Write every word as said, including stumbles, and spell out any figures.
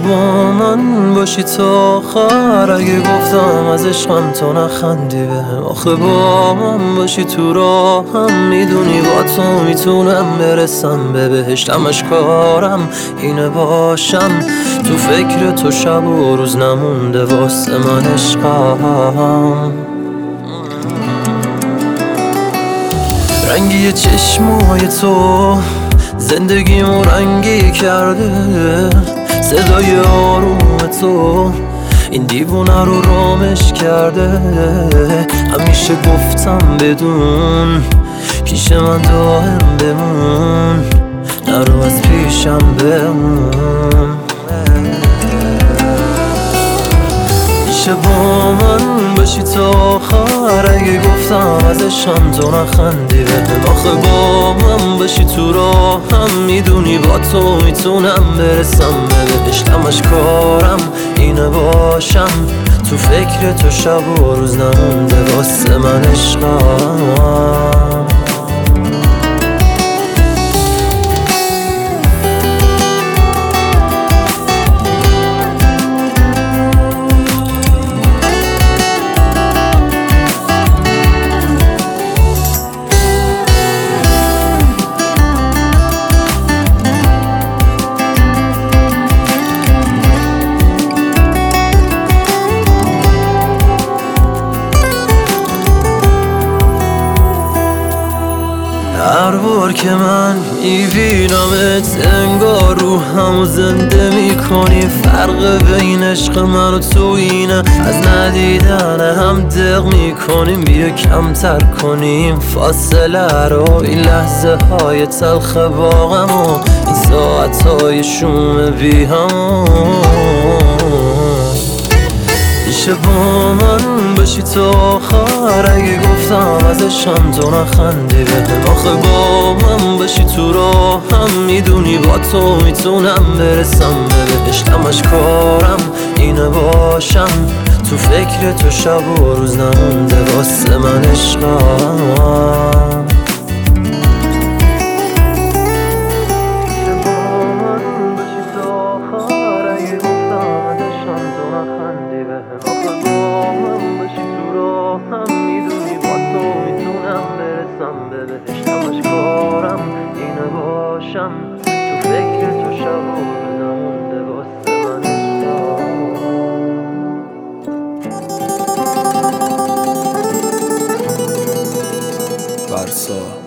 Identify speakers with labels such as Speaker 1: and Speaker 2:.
Speaker 1: با من باشی تا آخر، اگه گفتم از عشقم تو نخندی بهم. آخه با من باشی تو راهم، میدونی با تو میتونم برسم به بهشت. همش کارم اینه باشم تو فکر تو، شب و روز نمونده واسه من عشقم. رنگی چشمای تو زندگیمو رنگی کرده، صدای آروم تو این دیوونه رو رامش کرده. همیشه گفتم بدون پیش من دائم بمون، نرو از پیشم بمون. میشه با من باشی تا آخر، اگه گفتم از عشقم تو نخندی بهم. آخه با من باشی تو راهم، میدونی با تو میتونم برسم به بهشت. همش کارم اینه باشم تو فکر تو، شب و روز نمونده واسه من عشقم. هر بار که من میبینمت انگار روحمو زنده میکنی. فرق بین عشق من و تو اینه، از ندیدن هم دق میکنیم. بیا کمتر کنیم فاصله رو، این لحظه های تلخ باغم و این ساعت های شوم بی همون. میشه با من باشی تا آخر، اگه گفتم از عشقم تو نخندی بهم. آخه با من باشی تو راهم، میدونی با تو میتونم برسم به بهشت. همش کارم اینه باشم تو فکر تو، شب و روز نمونده واسه من عشقم. همش کارم اینه باشم تو فکر تو، شب و روز نمونده واسه من عشقم.
Speaker 2: برسا